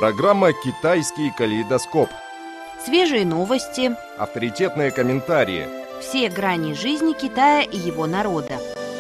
Программа «Китайский калейдоскоп». Свежие новости, авторитетные комментарии. Все грани жизни Китая и его народа.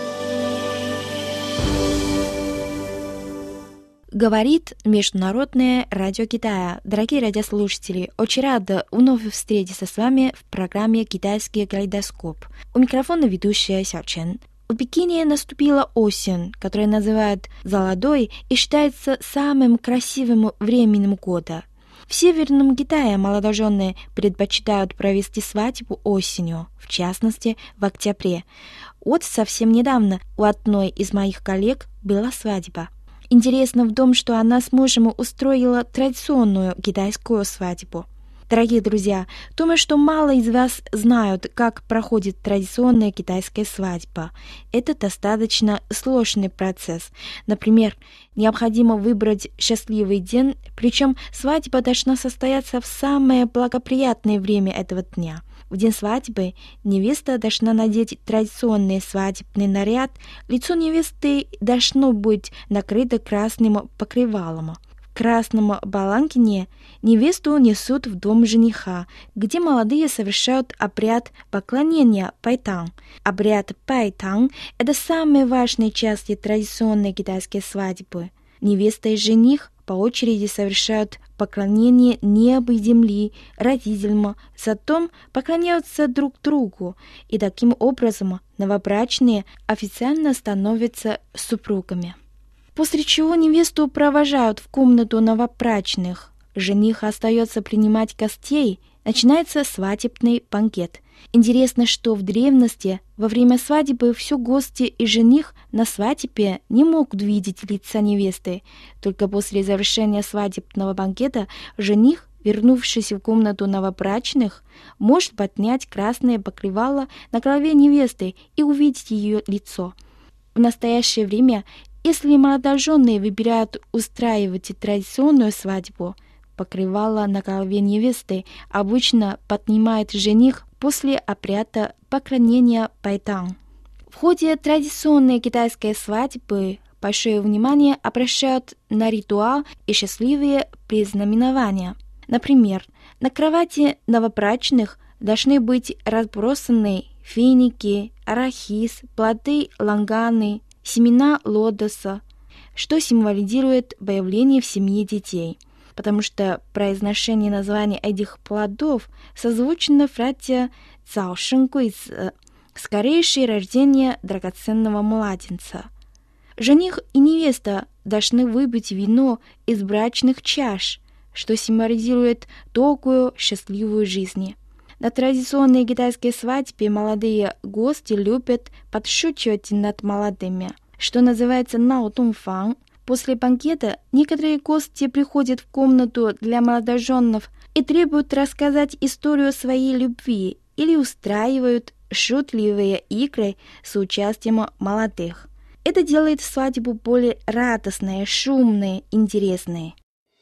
Говорит Международное радио Китая. Дорогие радиослушатели, очень рада вновь встретиться с вами в программе «Китайский калейдоскоп». У микрофона ведущая Сяо Чен. В Пекине наступила осень, которая называют «золотой» и считается самым красивым временем года. В Северном Китае молодожены предпочитают провести свадьбу осенью, в частности, в октябре. Вот совсем недавно у одной из моих коллег была свадьба. Интересно в том, что она с мужем устроила традиционную китайскую свадьбу. Дорогие друзья, думаю, что мало из вас знают, как проходит традиционная китайская свадьба. Это достаточно сложный процесс. Например, необходимо выбрать счастливый день, причем свадьба должна состояться в самое благоприятное время этого дня. В день свадьбы невеста должна надеть традиционный свадебный наряд, лицо невесты должно быть накрыто красным покрывалом. В красном баланкине невесту несут в дом жениха, где молодые совершают обряд поклонения пайтан. Обряд пайтан – это самая важная часть традиционной китайской свадьбы. Невеста и жених по очереди совершают поклонение неба и земли, родителям, затем поклоняются друг другу, и таким образом новобрачные официально становятся супругами. После чего невесту провожают в комнату новобрачных. Жених остается принимать гостей. Начинается свадебный банкет. Интересно, что в древности во время свадьбы все гости и жених на свадьбе не могут видеть лица невесты. Только после завершения свадебного банкета жених, вернувшись в комнату новобрачных, может поднять красное покрывало на голове невесты и увидеть ее лицо. В настоящее время, если молодожены выбирают устраивать традиционную свадьбу, покрывало на голове невесты обычно поднимает жених после обряда поклонения пайтан. В ходе традиционной китайской свадьбы большое внимание обращают на ритуал и счастливые предзнаменования. Например, на кровати новобрачных должны быть разбросаны финики, арахис, плоды ланганы, семена лотоса, что символизирует появление в семье детей, потому что произношение названия этих плодов созвучно фразе «цао шэн гуй цзы» – «скорейшее рождение драгоценного младенца». Жених и невеста должны выпить вино из брачных чаш, что символизирует долгую счастливую жизнь. На традиционной китайской свадьбе молодые гости любят подшучивать над молодыми, что называется «нао дong фан». После банкета некоторые гости приходят в комнату для молодоженов и требуют рассказать историю своей любви или устраивают шутливые игры с участием молодых. Это делает свадьбу более радостной, шумной, интересной.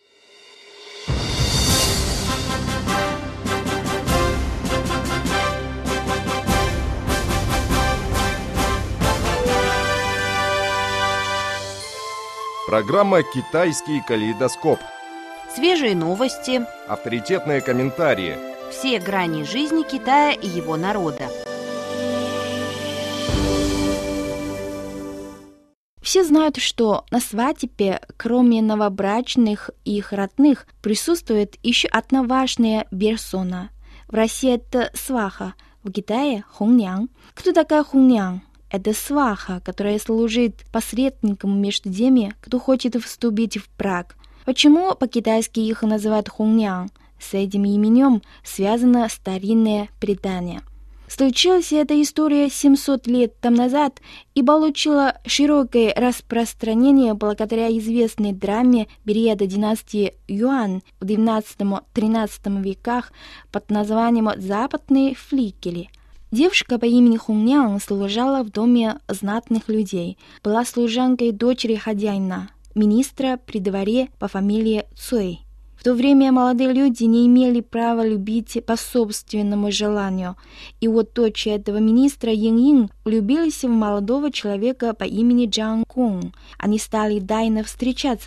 Программа «Китайский калейдоскоп». Свежие новости, авторитетные комментарии. Все грани жизни Китая и его народа. Все знают, что на свадьбе, кроме новобрачных и их родных, присутствует еще одна важная персона. В России это сваха, в Китае – хуннян. Кто такая хуннян? Это сваха, которая служит посредником между теми, кто хочет вступить в брак. Почему по-китайски их называют хуннян? С этим именем связано старинное предание. Случилась эта история 700 лет тому назад и получила широкое распространение благодаря известной драме периода династии Юань в XII-XIII веках под названием «Западные флигели». Девушка по имени Хуннян служила в доме знатных людей, была служанкой дочери хозяина, министра при дворе по фамилии Цуй. В то время молодые люди не имели права любить по собственному желанию, и вот дочь этого министра Йин влюбилась в молодого человека по имени Джан Кун. Они стали тайно встречаться.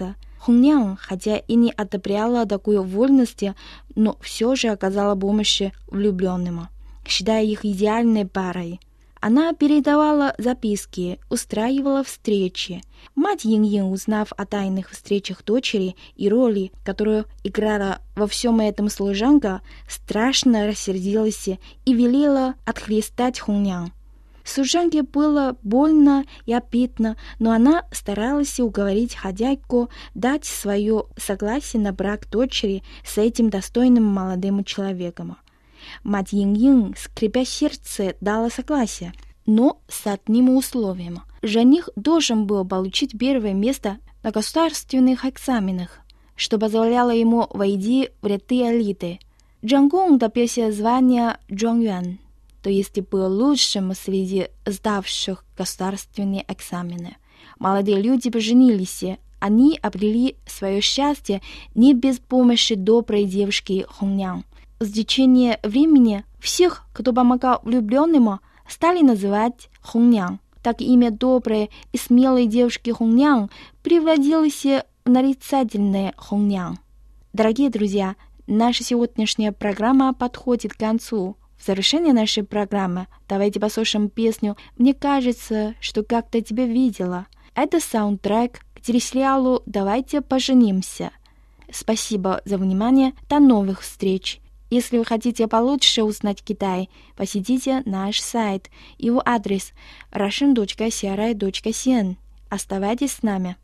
Хуннян, хотя и не одобряла такую вольность, но все же оказала помощь влюбленным, считая их идеальной парой. Она передавала записки, устраивала встречи. Мать Йин-Йин, узнав о тайных встречах дочери и роли, которую играла во всем этом служанка, страшно рассердилась и велела отхлестать Хуннян. Служанке было больно и обидно, но она старалась уговорить хозяйку дать свое согласие на брак дочери с этим достойным молодым человеком. Мать Йин-Йин, скрипя сердце, дала согласие, но с одним условием. Жених должен был получить первое место на государственных экзаменах, что позволяло ему войти в ряды элиты. Джан Гун добился звания Джонгюан, то есть был лучшим среди сдавших государственные экзамены. Молодые люди поженились, они обрели свое счастье не без помощи доброй девушки Хуннян. С течением времени всех, кто помогал влюбленным, стали называть Хуннян. Так имя доброй и смелой девушки Хуннян превратилось в нарицательное Хуннян. Дорогие друзья, наша сегодняшняя программа подходит к концу. В завершение нашей программы давайте послушаем песню «Мне кажется, что как-то тебя видела». Это саундтрек к телесериалу «Давайте поженимся». Спасибо за внимание. До новых встреч. Если вы хотите получше узнать Китай, посетите наш сайт. Его адрес russian.cri.cn. Оставайтесь с нами.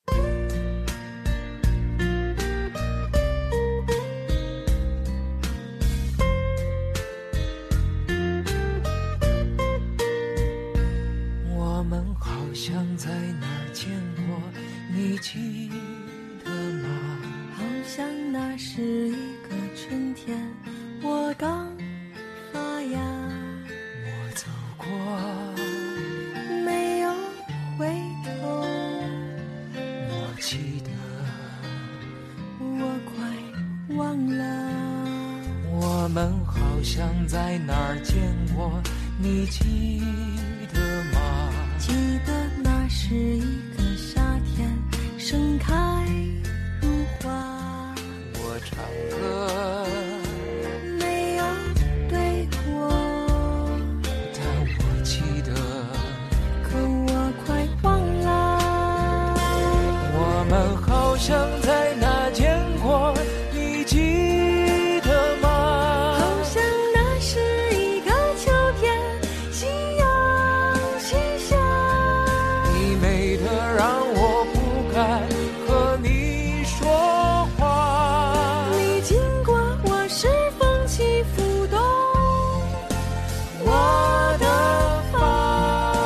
我们好像在哪儿见过，你记得吗？ 记得那是一个夏天，盛开如花。 我唱歌没有对过， 但我记得， 可我快忘了。 我们好像在哪见过，你记得吗？ 好像那是一个秋天，夕阳西下。 你美得让我不敢和你说话。 你经过我是风起拂动我的发。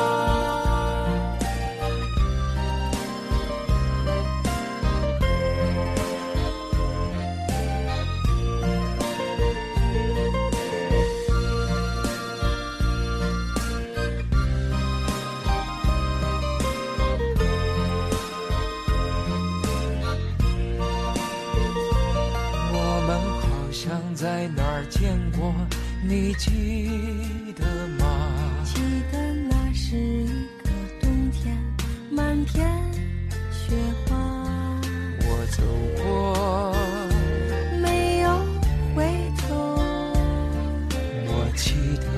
我们好像在哪儿见过，你记得吗？ 记得那是一个冬天，满天雪花。 我走过， 没有回头， 我记得，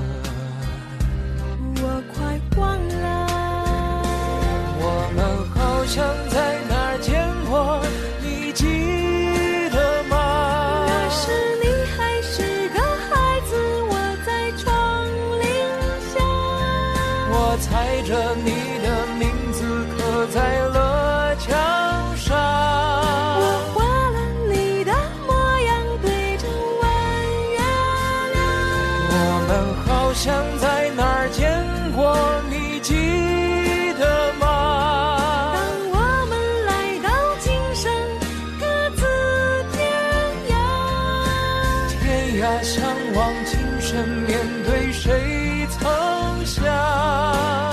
我快忘了。 我们好像在哪儿见过，你记得吗？ 那时你还是个孩子，我在窗棂下。 我踩着你的名字刻在了墙上。 我画了你的模样，对着弯月亮。 我们好像在哪儿见过，你记得吗？ 当我们来到今生，各自天涯。 天涯相望，今生面对谁曾想？